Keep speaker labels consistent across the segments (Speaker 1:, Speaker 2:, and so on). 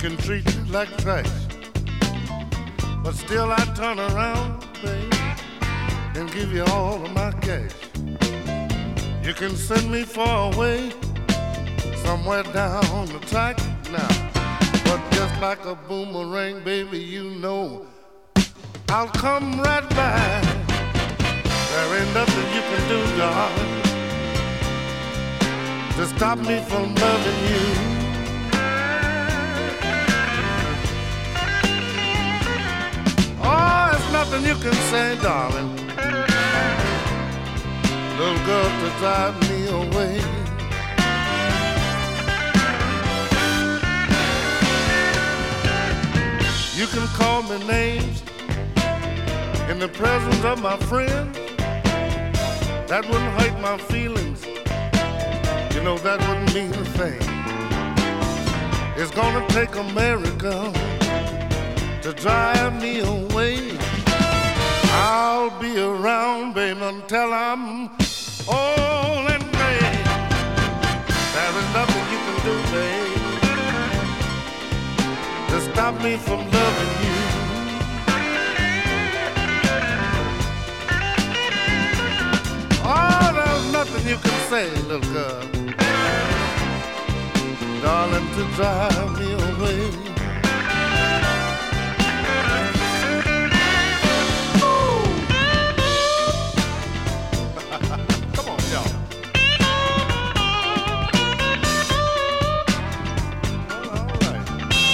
Speaker 1: can treat you like trash, but still I turn around, babe, and give you all of my cash. You can send me far away, somewhere down the track now, but just like a boomerang, baby, you know I'll come right back. There ain't nothing you can do, darling, to stop me from loving you. Oh, there's nothing you can say, darling, little girl, to drive me away. You can call me names in the presence of my friends. That wouldn't hurt my feelings. You know that wouldn't mean a thing. It's gonna take America to drive me away. I'll be around, babe, until I'm old and gray. There is nothing you can do, babe, to stop me from loving you. Oh, there's nothing you can say, little girl, darling, to drive me away. Come on, y'all. All right.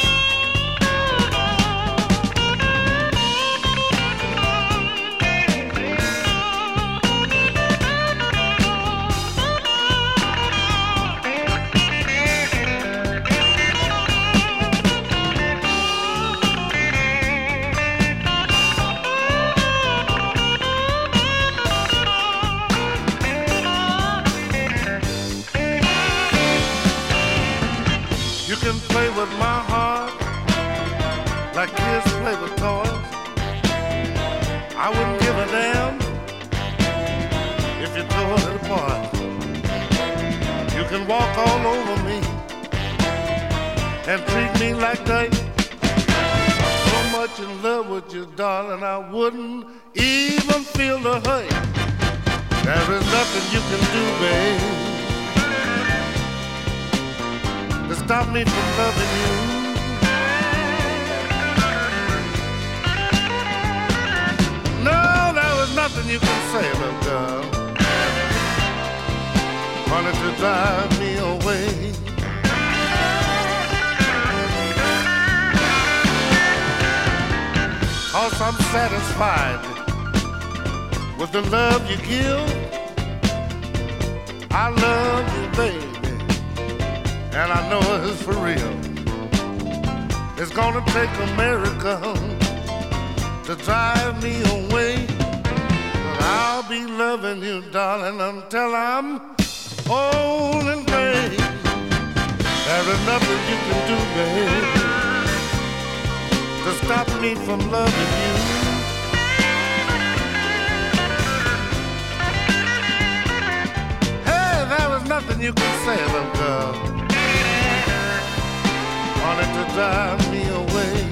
Speaker 1: You can play with my heart like kids play with toys. I wouldn't give a damn if you tore it apart. You can walk all over me and treat me like that. I'm so much in love with you, darling, I wouldn't even feel the hurt. There is nothing you can do, babe, to stop me from loving you. No, there was nothing you can say, little girl, wanted to drive me away. Cause I'm satisfied with the love you give. I love you, baby, and I know it's for real. It's gonna take America to drive me away, but I'll be loving you, darling, until I'm old and gray. There is nothing you can do, babe, to stop me from loving you. Hey, there is nothing you can say, little girl, wanted to drive me away.